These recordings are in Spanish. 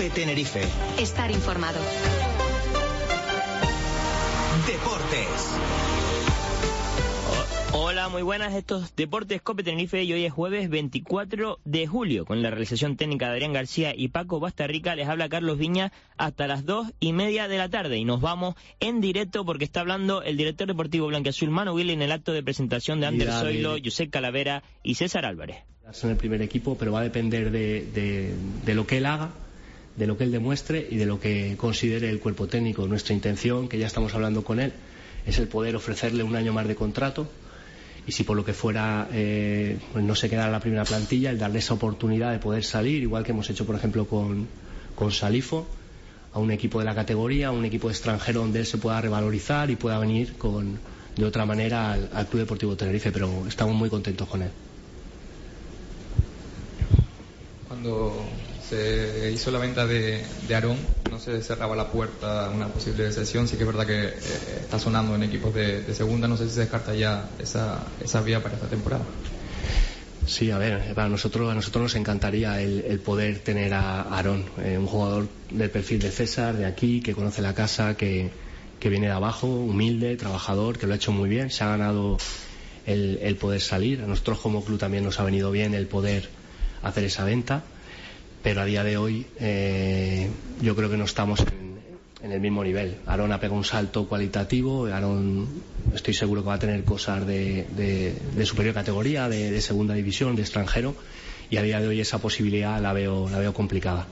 Tenerife. Estar informado. Deportes. Hola, muy buenas, estos Deportes Cope Tenerife y hoy es jueves 24 de julio. Con la realización técnica de Adrián García y Paco Bastarrica les habla Carlos Viña hasta las 2:30 de la tarde. Y nos vamos en directo porque está hablando el director deportivo blanquiazul Manu Guil en el acto de presentación de Ander Zoilo, Josep Calavera y César Álvarez. En el primer equipo, pero va a depender de lo que él haga, de lo que él demuestre y de lo que considere el cuerpo técnico. Nuestra intención, que ya estamos hablando con él, es el poder ofrecerle un año más de contrato. Y si por lo que fuera pues no se queda en la primera plantilla, el darle esa oportunidad de poder salir, igual que hemos hecho por ejemplo con Salifo, a un equipo de la categoría, a un equipo extranjero donde él se pueda revalorizar y pueda venir de otra manera al Club Deportivo Tenerife, pero estamos muy contentos con él. Cuando se hizo la venta de Aarón, no se cerraba la puerta a una posible cesión. Sí que es verdad que está sonando en equipos de segunda. No sé si se descarta ya esa vía para esta temporada. Sí, a ver, a nosotros nos encantaría el poder tener a Aarón, un jugador del perfil de César, de aquí, que conoce la casa, que viene de abajo, humilde, trabajador, que lo ha hecho muy bien, se ha ganado el poder salir. A nosotros como club también nos ha venido bien el poder hacer esa venta, pero a día de hoy yo creo que no estamos en el mismo nivel. Aarón ha pegado un salto cualitativo. Aarón, estoy seguro que va a tener cosas de superior categoría, de segunda división, de extranjero, y a día de hoy esa posibilidad la veo complicada.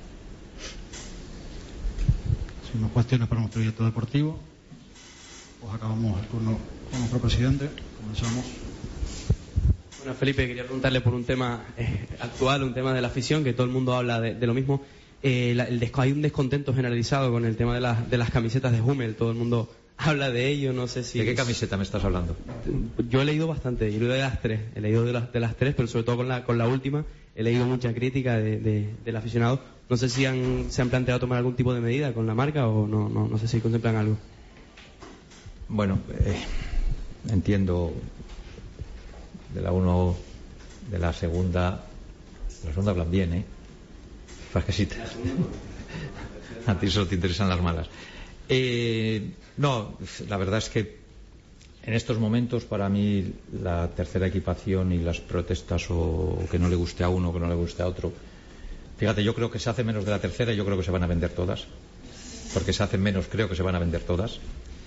Sin más cuestiones para nuestro director deportivo, pues acabamos el turno con nuestro presidente. Comenzamos. Bueno, Felipe, quería preguntarle por un tema actual, un tema de la afición, que todo el mundo habla de lo mismo. Hay un descontento generalizado con el tema de las camisetas de Hummel. Todo el mundo habla de ello, no sé si... ¿De qué camiseta me estás hablando? Yo he leído bastante, yo he leído de las tres. He leído de las tres, pero sobre todo con la última he leído mucha crítica del aficionado. No sé si se han planteado tomar algún tipo de medida con la marca o no sé si contemplan algo. Bueno, entiendo... De la 1, de la segunda hablan bien, ¿eh? Frasquecitas. A ti solo te interesan las malas. No, la verdad es que en estos momentos para mí la tercera equipación y las protestas o que no le guste a uno, que no le guste a otro. Fíjate, yo creo que se hace menos de la tercera y yo creo que se van a vender todas. Porque se hacen menos, creo que se van a vender todas.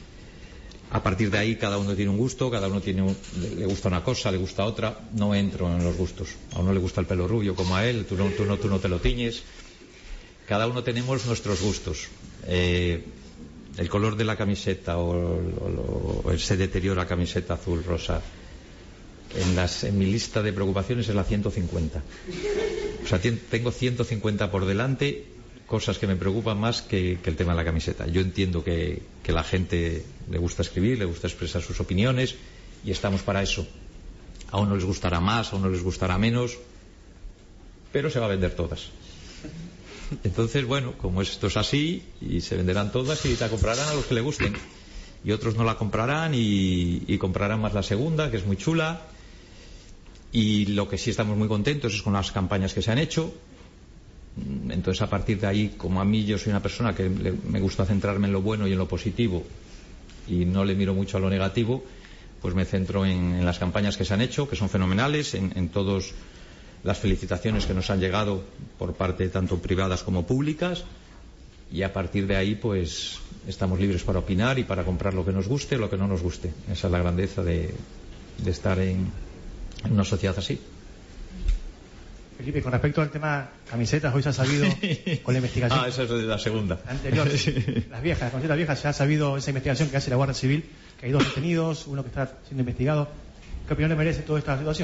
A partir de ahí cada uno tiene un gusto, cada uno le gusta una cosa, le gusta otra. No entro en los gustos. A uno le gusta el pelo rubio como a él, tú no te lo tiñes. Cada uno tenemos nuestros gustos. El color de la camiseta o se deteriora la camiseta azul, rosa. En mi lista de preocupaciones es la 150. O sea, tengo 150 por delante, cosas que me preocupan más que el tema de la camiseta. Yo entiendo que la gente le gusta escribir, le gusta expresar sus opiniones y estamos para eso. A uno les gustará más, a uno les gustará menos, pero se va a vender todas. Entonces, bueno, como esto es así, y se venderán todas y la comprarán a los que le gusten. Y otros no la comprarán y comprarán más la segunda, que es muy chula. Y lo que sí estamos muy contentos es con las campañas que se han hecho. Entonces, a partir de ahí, como a mí yo soy una persona que me gusta centrarme en lo bueno y en lo positivo y no le miro mucho a lo negativo, pues me centro en las campañas que se han hecho, que son fenomenales, en todas las felicitaciones que nos han llegado por parte tanto privadas como públicas, y a partir de ahí pues estamos libres para opinar y para comprar lo que nos guste o lo que no nos guste. Esa es la grandeza de estar en una sociedad así. Felipe, con respecto al tema camisetas, hoy se ha sabido con la investigación... esa es de la segunda. Anterior, las camisetas viejas, se ha sabido esa investigación que hace la Guardia Civil, que hay 2 detenidos, uno que está siendo investigado. ¿Qué opinión le merece toda esta situación?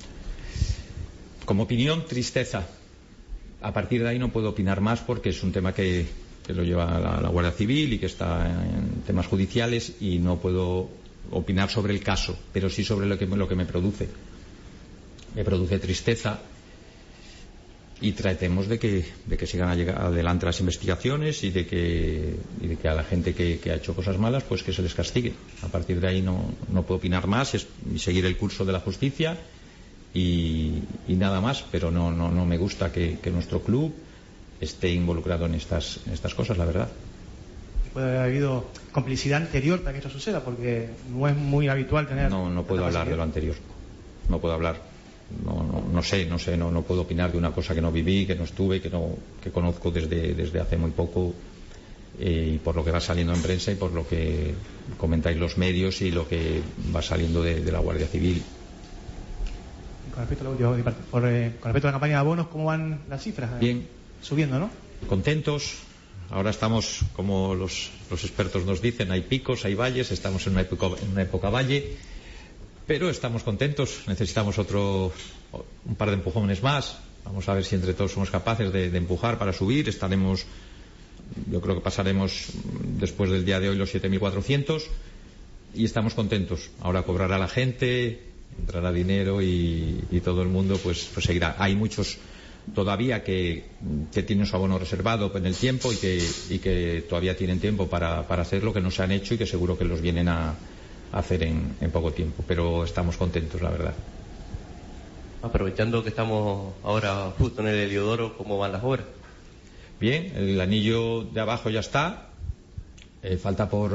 Como opinión, tristeza. A partir de ahí no puedo opinar más porque es un tema que lo lleva la Guardia Civil y que está en temas judiciales y no puedo opinar sobre el caso, pero sí sobre lo que me produce. Me produce tristeza. Y tratemos de que sigan adelante las investigaciones y de que a la gente que ha hecho cosas malas pues que se les castigue. A partir de ahí no puedo opinar más, es seguir el curso de la justicia y nada más, pero no me gusta que nuestro club esté involucrado en estas cosas, la verdad. Puede haber habido complicidad anterior para que esto suceda, porque no es muy habitual tener... No puedo hablar de lo anterior. No puedo hablar. No sé, no puedo opinar de una cosa que no viví, que no estuve, que conozco desde hace muy poco, y por lo que va saliendo en prensa y por lo que comentáis los medios y lo que va saliendo de la Guardia Civil. Con respecto a la última, con respecto a la campaña de abonos, ¿cómo van las cifras? Bien. Subiendo, ¿no? Contentos. Ahora estamos, como los expertos nos dicen, hay picos, hay valles, estamos en una época valle, pero estamos contentos. Necesitamos un par de empujones más. Vamos a ver si entre todos somos capaces de empujar para subir. Yo creo que pasaremos después del día de hoy los 7.400 y estamos contentos. Ahora cobrará la gente, entrará dinero y todo el mundo pues seguirá. Hay muchos todavía que tienen su abono reservado en el tiempo y que todavía tienen tiempo para hacerlo, que no se han hecho y que seguro que los vienen a hacer en poco tiempo, pero estamos contentos, la verdad. Aprovechando que estamos ahora justo en el Heliodoro, ¿cómo van las obras? Bien, el anillo de abajo ya está, falta por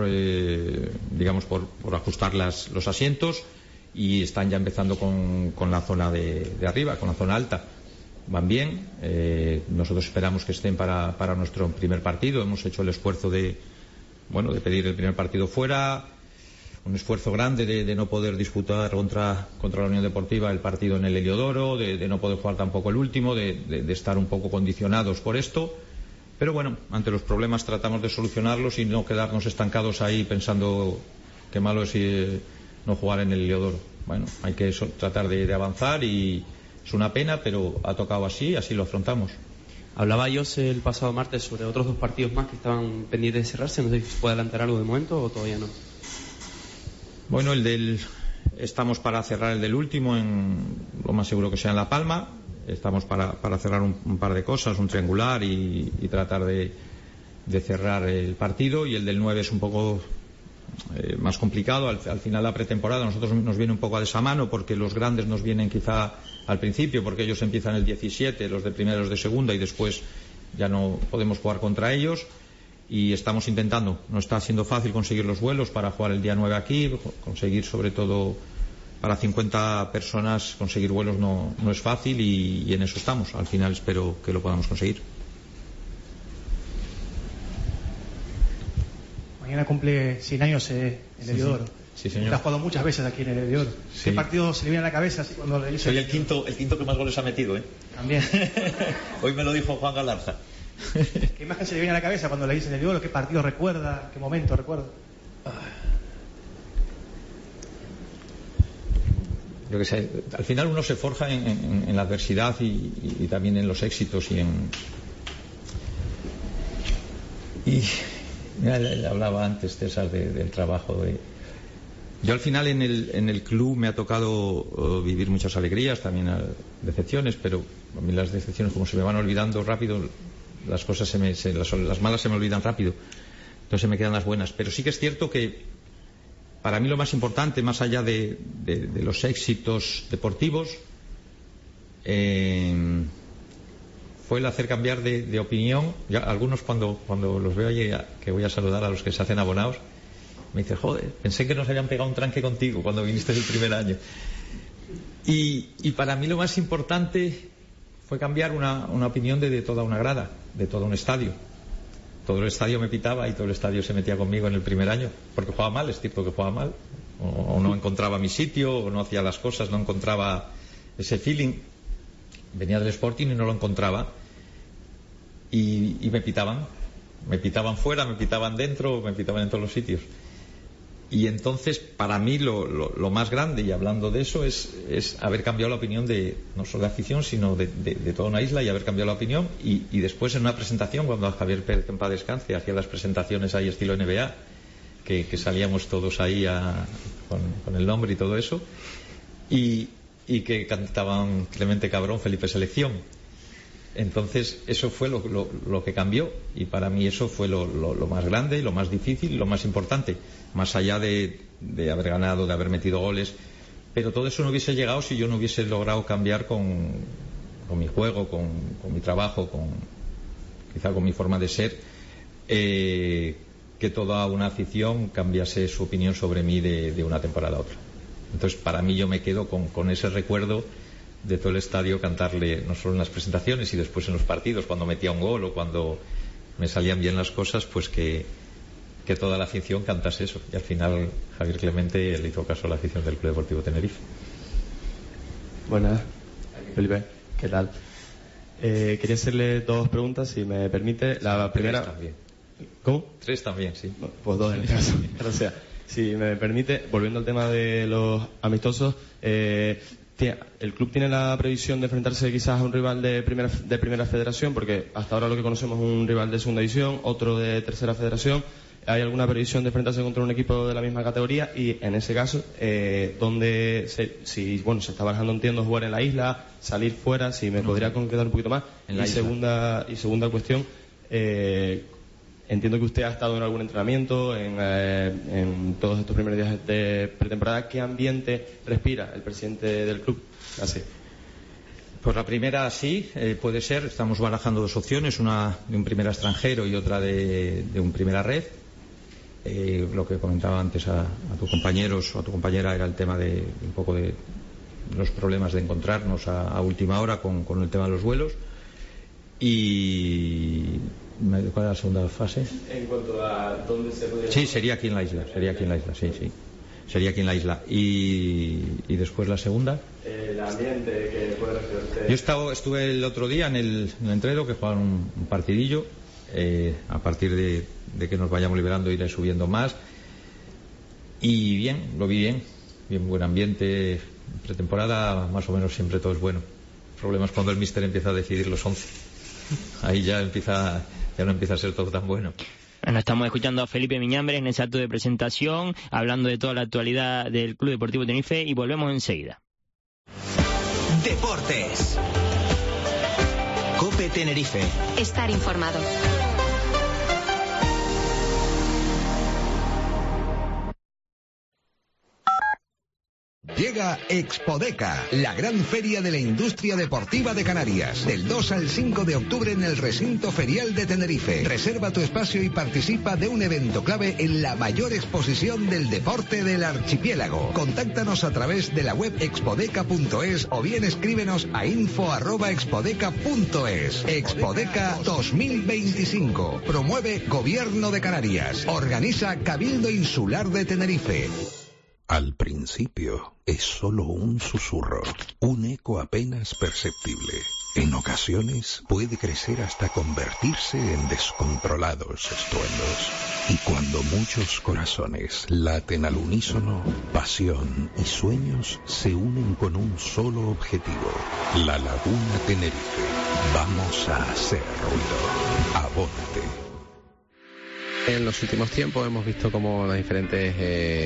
ajustar los asientos, y están ya empezando con la zona de arriba, con la zona alta. Van bien. Nosotros esperamos que estén para nuestro primer partido. Hemos hecho el esfuerzo de pedir el primer partido fuera, un esfuerzo grande de no poder disputar contra la Unión Deportiva el partido en el Heliodoro, de no poder jugar tampoco el último, de estar un poco condicionados por esto, pero bueno, ante los problemas tratamos de solucionarlos y no quedarnos estancados ahí pensando qué malo es no jugar en el Heliodoro. Bueno, hay que tratar de avanzar, y es una pena, pero ha tocado así lo afrontamos. Hablaba José el pasado martes sobre otros 2 partidos más que estaban pendientes de cerrarse. No sé si se puede adelantar algo de momento o todavía no. Bueno, estamos para cerrar el del último, lo más seguro que sea en La Palma. Estamos para cerrar un par de cosas, un triangular y tratar de cerrar el partido. Y el del 9 es un poco más complicado. Al final la pretemporada a nosotros nos viene un poco a desamano, porque los grandes nos vienen quizá al principio, porque ellos empiezan el 17, los de primera, los de segunda, y después ya no podemos jugar contra ellos. Y estamos intentando, no está siendo fácil conseguir los vuelos para jugar el día 9 aquí, conseguir sobre todo para 50 personas, conseguir vuelos no es fácil, y en eso estamos. Al final espero que lo podamos conseguir. Mañana cumple 100 años el Heliodoro. Sí, señor. Te has jugado muchas veces aquí en el Heliodoro. Sí. ¿Qué partido se le viene a la cabeza así cuando le dice? Soy el quinto que más goles ha metido, ¿eh? También. Hoy me lo dijo Juan Galarza. ¿Qué imagen se le viene a la cabeza cuando le dicen el Heliodoro? ¿Qué partido recuerda? ¿Qué momento recuerda? Yo que sé, al final uno se forja en la adversidad y también en los éxitos y mira, le hablaba antes, César, del trabajo yo al final en el club me ha tocado vivir muchas alegrías, también decepciones, pero a mí las decepciones, como se me van olvidando rápido, las cosas las malas se me olvidan rápido, entonces me quedan las buenas. Pero sí que es cierto que para mí lo más importante, más allá de los éxitos deportivos, fue el hacer cambiar de opinión. Ya, algunos cuando los veo allí, que voy a saludar a los que se hacen abonados, me dicen: joder, pensé que nos habían pegado un tranque contigo cuando viniste el primer año. Y para mí lo más importante fue cambiar una opinión de toda una grada, de todo un estadio. Todo el estadio me pitaba y todo el estadio se metía conmigo en el primer año, porque jugaba mal, es cierto que jugaba mal, o no encontraba mi sitio, o no hacía las cosas, no encontraba ese feeling. Venía del Sporting y no lo encontraba, y me pitaban fuera, me pitaban dentro, me pitaban en todos los sitios. Y entonces para mí lo más grande, y hablando de eso, es haber cambiado la opinión no solo de afición, sino de toda una isla, y haber cambiado la opinión. Y después en una presentación, cuando Javier Pérez, en paz descanse, hacía las presentaciones ahí estilo NBA, que salíamos todos ahí con el nombre y todo eso, y que cantaban Clemente Cabrón, Felipe Selección. Entonces eso fue lo que cambió, y para mí eso fue lo más grande, lo más difícil, lo más importante, más allá de haber ganado, de haber metido goles. Pero todo eso no hubiese llegado si yo no hubiese logrado cambiar con mi juego, con mi trabajo, quizá con mi forma de ser, que toda una afición cambiase su opinión sobre mí de una temporada a otra. Entonces, para mí, yo me quedo con ese recuerdo de todo el estadio cantarle, no solo en las presentaciones y después en los partidos, cuando metía un gol o cuando me salían bien las cosas, pues que toda la afición cantase eso. Y al final Javier Clemente le hizo caso a la afición del Club Deportivo Tenerife. Buenas, Felipe, ¿qué tal? Quería hacerle dos preguntas, si me permite. La primera... Tres también. ¿Cómo? Tres también, sí. Pues dos en este caso. O sea, si me permite, volviendo al tema de los amistosos, ¿el club tiene la previsión de enfrentarse quizás a un rival de primera federación? Porque hasta ahora lo que conocemos es un rival de segunda división, otro de tercera federación. ¿Hay alguna previsión de enfrentarse contra un equipo de la misma categoría? Y en ese caso, ¿dónde se está barajando, entiendo, jugar en la isla, salir fuera? Si me podría concretar un poquito más. Y segunda cuestión, entiendo que usted ha estado en algún entrenamiento en todos estos primeros días de pretemporada. ¿Qué ambiente respira el presidente del club? Gracias. Pues la primera sí, puede ser. Estamos barajando dos opciones, una de un primera extranjero y otra de un primera red. Lo que comentaba antes a tus compañeros o a tu compañera era el tema de un poco de los problemas de encontrarnos a última hora con el tema de los vuelos. Y ¿cuál es la segunda fase? En cuanto a dónde se podría... Sí, sería aquí en la isla, sí. Sería aquí en la isla. Y después la segunda. El ambiente que puede referirse. Yo estuve el otro día en el entreno, que jugaron un partidillo. A partir de que nos vayamos liberando iré subiendo más. Y bien, lo vi bien buen ambiente. Pretemporada más o menos siempre todo es bueno. El problema es cuando el míster empieza a decidir los 11. Ahí ya no empieza a ser todo tan bueno. Bueno, estamos escuchando a Felipe Miñambres en ese acto de presentación, hablando de toda la actualidad del Club Deportivo Tenerife, y volvemos enseguida. Deportes. COPE Tenerife. Estar informado. Llega Expodeca, la gran feria de la industria deportiva de Canarias, del 2 al 5 de octubre en el recinto ferial de Tenerife. Reserva tu espacio y participa de un evento clave en la mayor exposición del deporte del archipiélago. Contáctanos a través de la web expodeca.es o bien escríbenos a info@expodeca.es. Expodeca 2025. Promueve Gobierno de Canarias. Organiza Cabildo Insular de Tenerife. Al principio es solo un susurro, un eco apenas perceptible. En ocasiones puede crecer hasta convertirse en descontrolados estruendos. Y cuando muchos corazones laten al unísono, pasión y sueños se unen con un solo objetivo: la Laguna Tenerife. Vamos a hacer ruido. Abónate. En los últimos tiempos hemos visto como las diferentes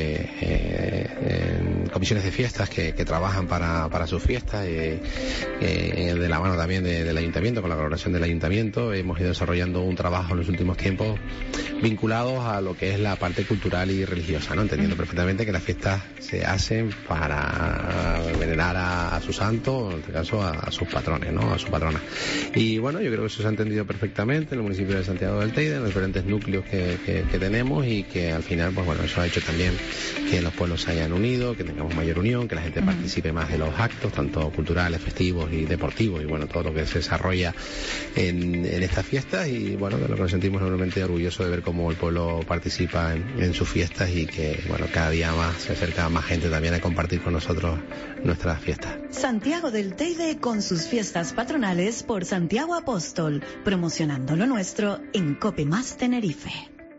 comisiones de fiestas que trabajan para sus fiestas, de la mano también del ayuntamiento, con la colaboración del ayuntamiento, hemos ido desarrollando un trabajo en los últimos tiempos vinculados a lo que es la parte cultural y religiosa, ¿no? Entendiendo perfectamente que las fiestas se hacen para venerar a su santo, en este caso a sus patrones, ¿no? A su patrona. Y bueno, yo creo que eso se ha entendido perfectamente en el municipio de Santiago del Teide, en los diferentes núcleos que tenemos, y que al final, pues bueno, eso ha hecho también que los pueblos se hayan unido, que tengamos mayor unión, que la gente participe más de los actos, tanto culturales, festivos y deportivos, y bueno, todo lo que se desarrolla en estas fiestas, y bueno, de lo que nos sentimos enormemente orgullosos de ver cómo el pueblo participa en sus fiestas, y que bueno, cada día más se acerca más gente también a compartir con nosotros nuestras fiestas. Santiago del Teide con sus fiestas patronales por Santiago Apóstol, promocionando lo nuestro en COPE Más Tenerife.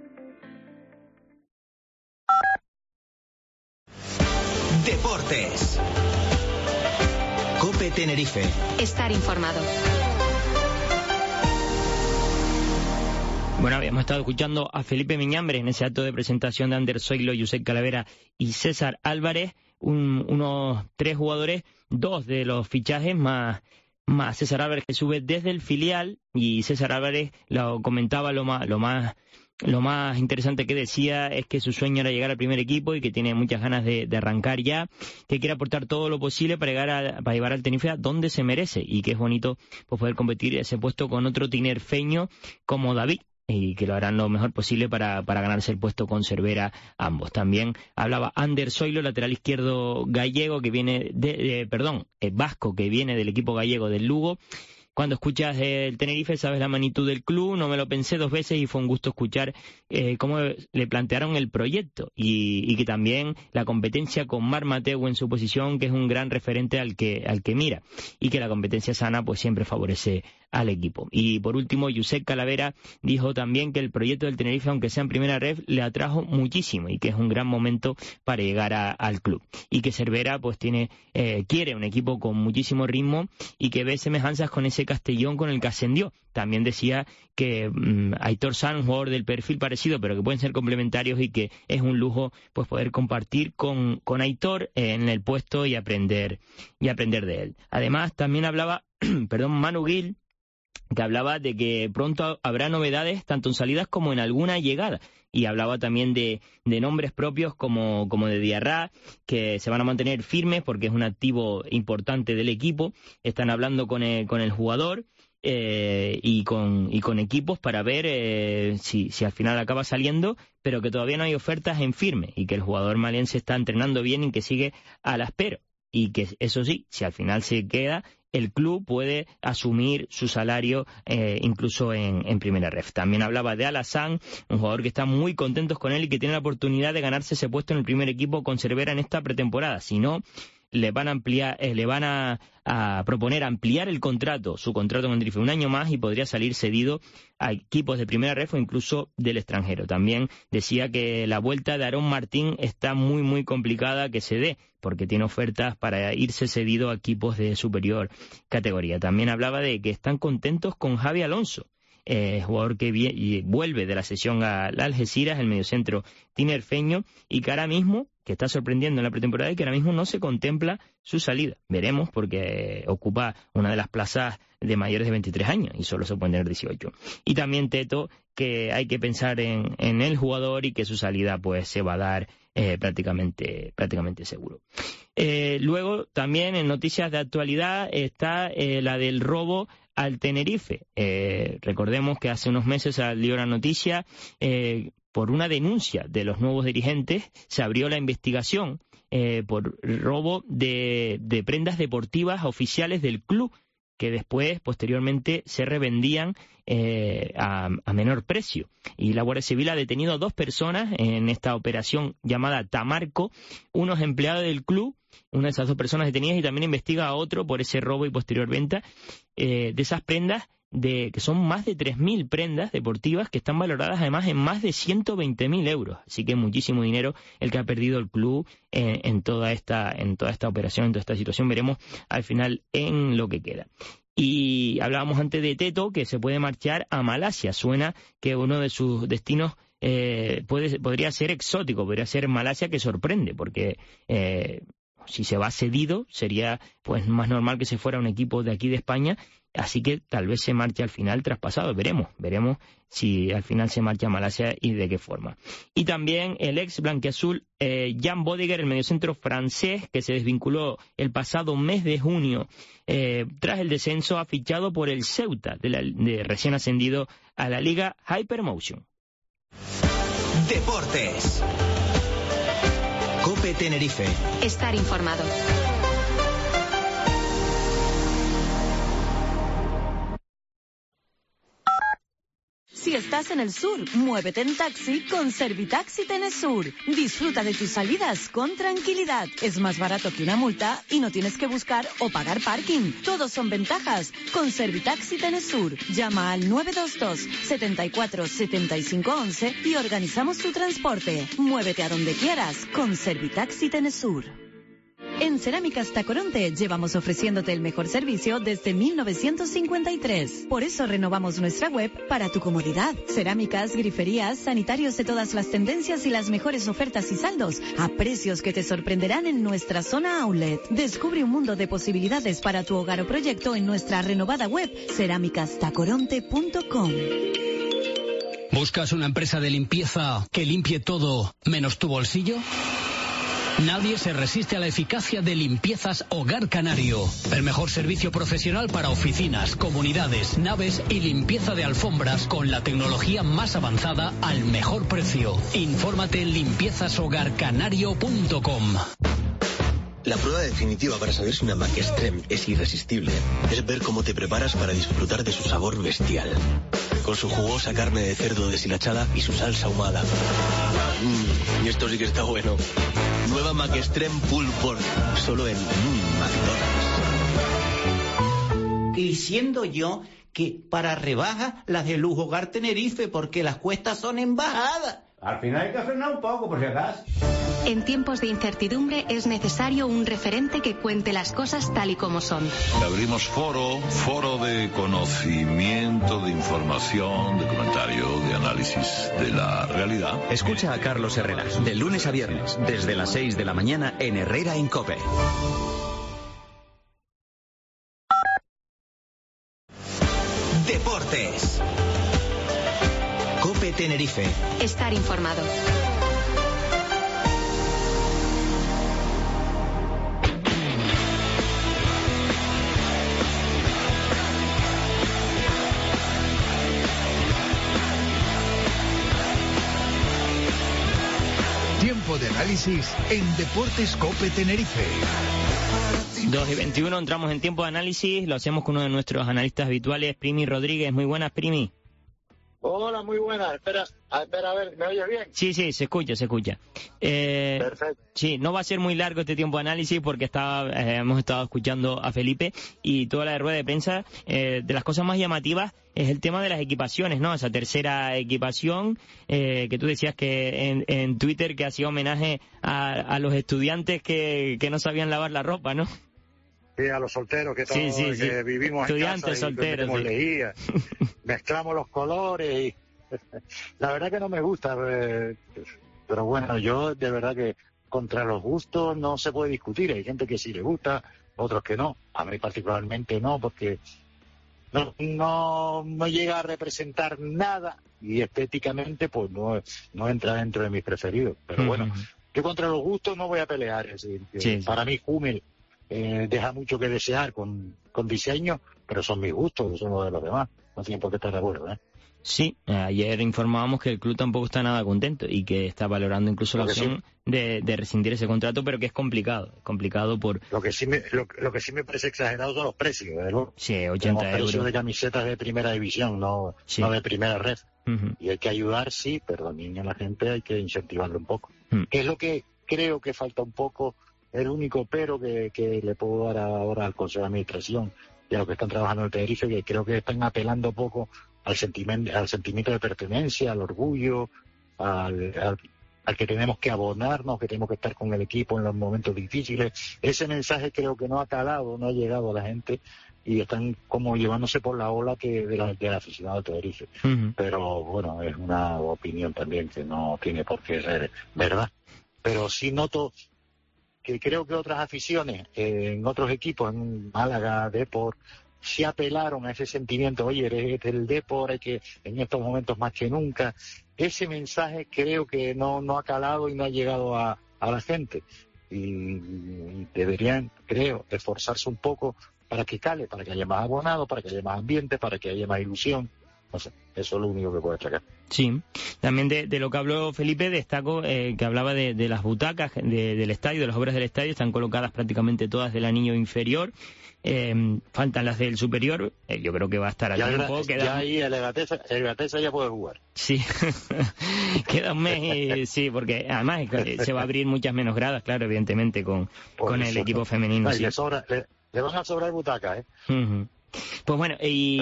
Deportes. COPE Tenerife. Estar informado. Bueno, habíamos estado escuchando a Felipe Miñambres en ese acto de presentación de Ander Zoilo, Josep Calavera y César Álvarez, unos 3 jugadores, 2 de los fichajes más César Álvarez, que sube desde el filial, y César Álvarez lo comentaba lo más lo más interesante que decía es que su sueño era llegar al primer equipo y que tiene muchas ganas de arrancar ya, que quiere aportar todo lo posible para llevar al Tenerife a donde se merece, y que es bonito pues poder competir ese puesto con otro tinerfeño como David, y que lo harán lo mejor posible para ganarse el puesto con Cervera ambos. También hablaba Ander Zoilo, lateral izquierdo gallego que viene vasco, que viene del equipo gallego del Lugo. Cuando escuchas el Tenerife sabes la magnitud del club, no me lo pensé 2 veces y fue un gusto escuchar cómo le plantearon el proyecto y que también la competencia con Marc Mateu en su posición, que es un gran referente al que mira, y que la competencia sana pues siempre favorece al equipo. Y por último, Josep Calavera dijo también que el proyecto del Tenerife, aunque sea en primera ref, le atrajo muchísimo y que es un gran momento para llegar al club. Y que Cervera pues quiere un equipo con muchísimo ritmo y que ve semejanzas con ese Castellón con el que ascendió. También decía que Aitor Sanz, un jugador del perfil parecido, pero que pueden ser complementarios, y que es un lujo pues poder compartir con Aitor en el puesto y aprender de él. Además, también hablaba Manu Gil, que hablaba de que pronto habrá novedades tanto en salidas como en alguna llegada, y hablaba también de nombres propios como de Diarra, que se van a mantener firmes porque es un activo importante del equipo. Están hablando con el jugador y con equipos para ver si al final acaba saliendo, pero que todavía no hay ofertas en firme, y que el jugador maliense está entrenando bien y que sigue a la espera, y que eso sí, si al final se queda, el club puede asumir su salario incluso en primera ref. También hablaba de Alassane, un jugador que está muy contentos con él y que tiene la oportunidad de ganarse ese puesto en el primer equipo con Cervera en esta pretemporada. Si no, le van a proponer ampliar su contrato con Tenerife 1 año más, y podría salir cedido a equipos de primera ref o incluso del extranjero. También decía que la vuelta de Aarón Martín está muy muy complicada que se dé, porque tiene ofertas para irse cedido a equipos de superior categoría. También hablaba de que están contentos con Javi Alonso, jugador que vuelve de la cesión al Algeciras, el mediocentro tinerfeño, y que ahora mismo, que está sorprendiendo en la pretemporada, y que ahora mismo no se contempla su salida. Veremos, porque ocupa una de las plazas de mayores de 23 años y solo se pueden tener 18. Y también Teto, que hay que pensar en el jugador y que su salida pues se va a dar prácticamente seguro. Luego también en noticias de actualidad está la del robo al Tenerife. Recordemos que hace unos meses salió la noticia por una denuncia de los nuevos dirigentes. Se abrió la investigación por robo de prendas deportivas oficiales del club, que después, posteriormente, se revendían a menor precio. Y la Guardia Civil ha detenido a 2 personas en esta operación llamada Tamarco, unos empleados del club, una de esas 2 personas detenidas, y también investiga a otro por ese robo y posterior venta de esas prendas, que son más de 3.000 prendas deportivas que están valoradas además en más de 120.000 euros. Así que muchísimo dinero el que ha perdido el club en toda esta operación, en toda esta situación. Veremos al final en lo que queda. Y hablábamos antes de Teto, que se puede marchar a Malasia. Suena que uno de sus destinos podría ser exótico, podría ser Malasia, que sorprende, porque si se va cedido sería pues más normal que se fuera un equipo de aquí de España. Así que tal vez se marche al final traspasado. Veremos si al final se marcha a Malasia y de qué forma. Y también el ex blanquiazul Jan Bodiger, el mediocentro francés, que se desvinculó el pasado mes de junio tras el descenso, ha fichado por el Ceuta, de recién ascendido a la Liga Hypermotion. Deportes. COPE Tenerife. Estar informado. Si estás en el sur, muévete en taxi con Servitaxi Tenesur. Disfruta de tus salidas con tranquilidad. Es más barato que una multa y no tienes que buscar o pagar parking. Todos son ventajas con Servitaxi Tenesur. Llama al 922 74 75 11 y organizamos tu transporte. Muévete a donde quieras con Servitaxi Tenesur. En Cerámicas Tacoronte llevamos ofreciéndote el mejor servicio desde 1953. Por eso renovamos nuestra web para tu comodidad. Cerámicas, griferías, sanitarios de todas las tendencias y las mejores ofertas y saldos a precios que te sorprenderán en nuestra zona outlet. Descubre un mundo de posibilidades para tu hogar o proyecto en nuestra renovada web cerámicastacoronte.com. ¿Buscas una empresa de limpieza que limpie todo menos tu bolsillo? Nadie se resiste a la eficacia de Limpiezas Hogar Canario. El mejor servicio profesional para oficinas, comunidades, naves y limpieza de alfombras con la tecnología más avanzada al mejor precio. Infórmate en limpiezashogarcanario.com. La prueba definitiva para saber si una Mac Extreme es irresistible es ver cómo te preparas para disfrutar de su sabor bestial. Con su jugosa carne de cerdo deshilachada y su salsa ahumada. Y esto sí que está bueno. Nueva Mac Extreme Pulled Pork, solo en McDonald's. Diciendo yo que para rebajas las de Lujo Hogar Tenerife, porque las cuestas son en bajada. Al final hay que frenar un poco, por si acaso. En tiempos de incertidumbre es necesario un referente que cuente las cosas tal y como son. Abrimos foro de conocimiento, de información, de comentario, de análisis de la realidad. Escucha a Carlos Herrera, de lunes a viernes, desde las 6 de la mañana en Herrera en COPE. Deportes. COPE Tenerife. Estar informado. Tiempo de análisis en Deportes COPE Tenerife. 2:21, entramos en tiempo de análisis, lo hacemos con uno de nuestros analistas habituales, Primi Rodríguez. Muy buenas, Primi. Hola, muy buenas. Espera, a ver, ¿me oyes bien? Sí, se escucha. Perfecto. Sí, no va a ser muy largo este tiempo de análisis porque hemos estado escuchando a Felipe y toda la rueda de prensa. De las cosas más llamativas es el tema de las equipaciones, ¿no? Esa tercera equipación que tú decías que en Twitter que hacía homenaje a los estudiantes que no sabían lavar la ropa, ¿no? Sí, a los solteros que todos que vivimos estudiantes en casa solteros, y lejía. Mezclamos los colores y la verdad que no me gusta, pero bueno, yo de verdad que contra los gustos no se puede discutir. Hay gente que sí le gusta, otros que no. A mí particularmente no, porque no llega a representar nada y estéticamente pues no entra dentro de mis preferidos. Pero bueno, yo contra los gustos no voy a pelear. Es decir, para mí Hummel deja mucho que desear con diseño, pero son mis gustos, son los de los demás. No tienen por qué estar de acuerdo, ¿eh? Sí, ayer informábamos que el club tampoco está nada contento y que está valorando incluso la opción de rescindir ese contrato, pero que es complicado por... Lo que sí me parece exagerado son los precios, ¿verdad? Sí, 80 euros. Precios de camisetas de primera división, no de primera red. Y hay que ayudar, sí, pero también a la gente hay que incentivarlo un poco. Que es lo que creo que falta un poco, el único pero que le puedo dar ahora al Consejo de Administración y a los que están trabajando en el Tenerife, que creo que están apelando poco al sentimiento de pertenencia, al orgullo, al que tenemos que abonarnos, que tenemos que estar con el equipo en los momentos difíciles. Ese mensaje creo que no ha calado, no ha llegado a la gente y están como llevándose por la ola del aficionado de Tenerife. Pero bueno, es una opinión también que no tiene por qué ser verdad. Pero sí noto que creo que otras aficiones en otros equipos, en Málaga, Depor, sí apelaron a ese sentimiento. Oye, eres del Depor, hay que en estos momentos más que nunca. Ese mensaje creo que no ha calado y no ha llegado a la gente. Y deberían, creo, esforzarse un poco para que cale, para que haya más abonados, para que haya más ambiente, para que haya más ilusión. No sé, eso es lo único que puedo destacar. Sí, también de lo que habló Felipe, destaco que hablaba de las butacas del estadio, de las obras del estadio, están colocadas prácticamente todas del anillo inferior, faltan las del superior, yo creo que va a estar a tiempo. Ya ahí el Gatesa ya puede jugar. Sí, queda un mes, sí, porque además se va a abrir muchas menos gradas, claro, evidentemente, con el equipo femenino. Sí. Le van a sobrar butacas, Pues bueno,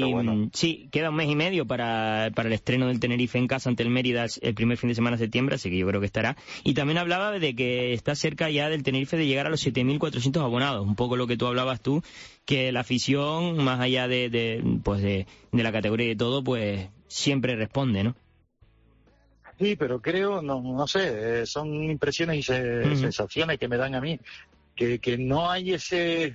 sí, queda un mes y medio para el estreno del Tenerife en casa ante el Mérida el primer fin de semana de septiembre, así que yo creo que estará. Y también hablaba de que está cerca ya del Tenerife de llegar a los 7.400 abonados, un poco lo que tú hablabas tú, que la afición, más allá de la categoría y de todo, pues siempre responde, ¿no? Sí, pero creo, no sé, son impresiones y sensaciones que me dan a mí, que no hay ese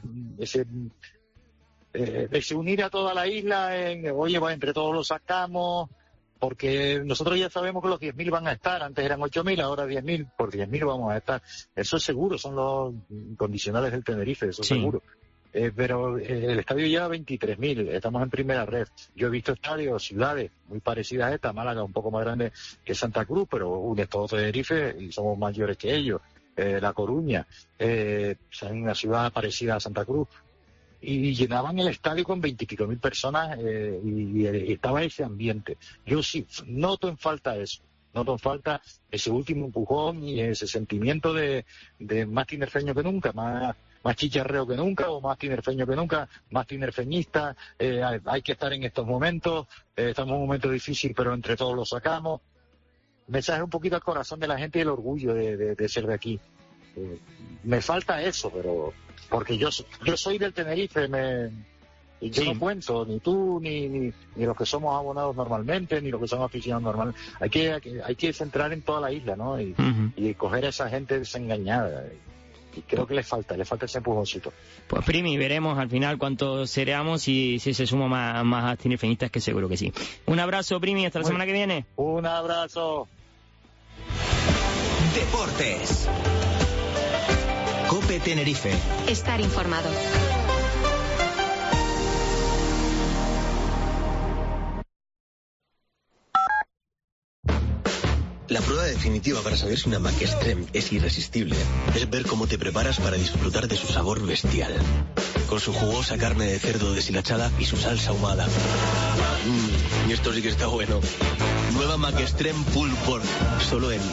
unir a toda la isla oye, entre todos lo sacamos, porque nosotros ya sabemos que los 10.000 van a estar, antes eran 8.000, ahora 10.000, por 10.000 vamos a estar. Eso es seguro, son los condicionales del Tenerife, eso es seguro. Pero el estadio lleva 23.000, estamos en primera red. Yo he visto estadios, ciudades muy parecidas a esta, Málaga un poco más grande que Santa Cruz, pero une todo Tenerife y somos mayores que ellos. La Coruña, una ciudad parecida a Santa Cruz, y llenaban el estadio con 20.000 personas y estaba ese ambiente. Yo sí noto en falta eso. Noto en falta ese último empujón y ese sentimiento de más tinerfeño que nunca, más chicharreo que nunca, o más tinerfeño que nunca, más tinerfeñista. Hay que estar en estos momentos, estamos en un momento difícil, pero entre todos lo sacamos. Mensaje un poquito al corazón de la gente y el orgullo de ser de aquí. Me falta eso, pero porque yo soy del Tenerife, y yo no cuento, ni tú, ni los que somos abonados normalmente, ni los que somos aficionados normalmente. Hay que centrar en toda la isla, ¿no? Y coger a esa gente desengañada. Y creo que le falta ese empujoncito. Pues Primi, veremos al final cuánto seremos y si se suma más tinerfeñistas, que seguro que sí. Un abrazo, Primi, hasta la semana que viene. Un abrazo. Deportes. COPE Tenerife. Estar informado. La prueba definitiva para saber si una McExtreme es irresistible es ver cómo te preparas para disfrutar de su sabor bestial. Con su jugosa carne de cerdo deshilachada y su salsa ahumada. Y esto sí que está bueno. Nueva McExtreme Pulled Pork, solo en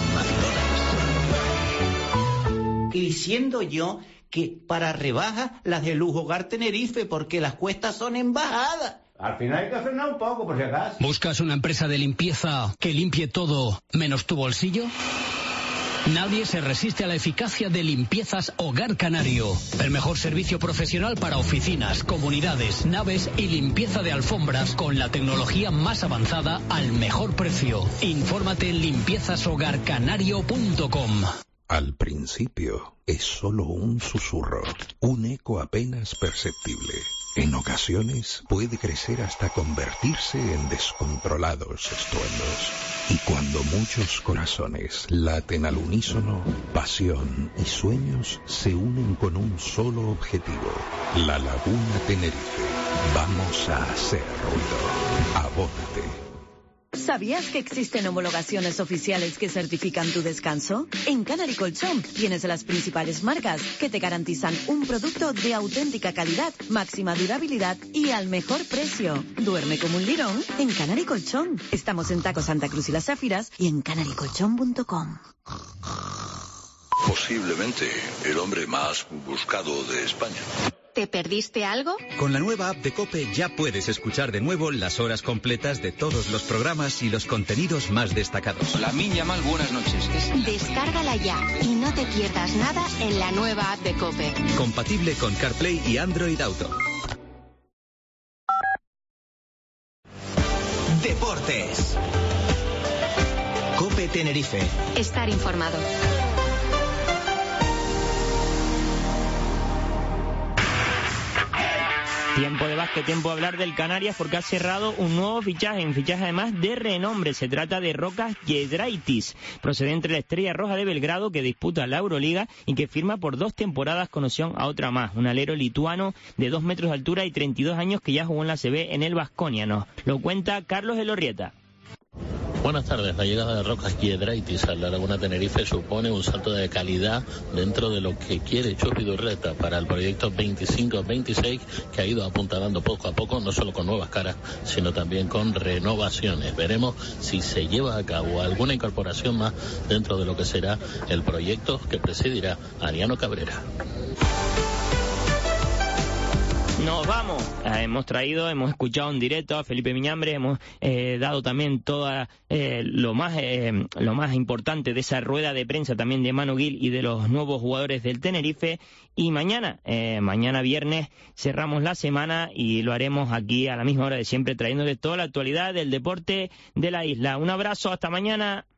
McDonald's. Y diciendo yo que para rebajas las de Lujo Hogar Tenerife, porque las cuestas son en bajada. Al final hay que frenar un poco, por si acaso. ¿Buscas una empresa de limpieza que limpie todo menos tu bolsillo? Nadie se resiste a la eficacia de Limpiezas Hogar Canario. El mejor servicio profesional para oficinas, comunidades, naves y limpieza de alfombras con la tecnología más avanzada al mejor precio. Infórmate en limpiezashogarcanario.com. Al principio es solo un susurro, un eco apenas perceptible. En ocasiones puede crecer hasta convertirse en descontrolados estruendos. Y cuando muchos corazones laten al unísono, pasión y sueños se unen con un solo objetivo: la Laguna Tenerife. Vamos a hacer ruido. Abónate. ¿Sabías que existen homologaciones oficiales que certifican tu descanso? En Canary Colchón tienes las principales marcas que te garantizan un producto de auténtica calidad, máxima durabilidad y al mejor precio. Duerme como un lirón en Canary Colchón. Estamos en Taco Santa Cruz y Las Záfiras y en canarycolchón.com. Posiblemente el hombre más buscado de España. ¿Te perdiste algo? Con la nueva app de COPE ya puedes escuchar de nuevo las horas completas de todos los programas y los contenidos más destacados. La Minya Mal, buenas noches. Descárgala ya y no te pierdas nada en la nueva app de COPE. Compatible con CarPlay y Android Auto. Deportes. COPE Tenerife. Estar informado. Tiempo de básquet, tiempo de hablar del Canarias porque ha cerrado un nuevo fichaje, un fichaje además de renombre. Se trata de Rokas Giedraitis, procedente de la Estrella Roja de Belgrado, que disputa la Euroliga y que firma por 2 temporadas con opción a otra más. Un alero lituano de 2 metros de altura y 32 años que ya jugó en la CB en el Baskonia. Nos lo cuenta Carlos Elorrieta. Buenas tardes. La llegada de Rokas Giedraitis a la Laguna Tenerife supone un salto de calidad dentro de lo que quiere Chus Vidorreta para el proyecto 25-26, que ha ido apuntalando poco a poco, no solo con nuevas caras, sino también con renovaciones. Veremos si se lleva a cabo alguna incorporación más dentro de lo que será el proyecto que presidirá Ariano Cabrera. Nos vamos. Hemos escuchado en directo a Felipe Miñambres, hemos dado también toda lo más importante de esa rueda de prensa también de Manu Gil y de los nuevos jugadores del Tenerife. Y mañana viernes, cerramos la semana y lo haremos aquí a la misma hora de siempre, trayéndoles toda la actualidad del deporte de la isla. Un abrazo, hasta mañana.